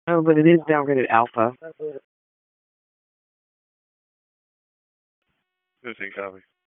Oh, but it is downgraded alpha. 15 copy.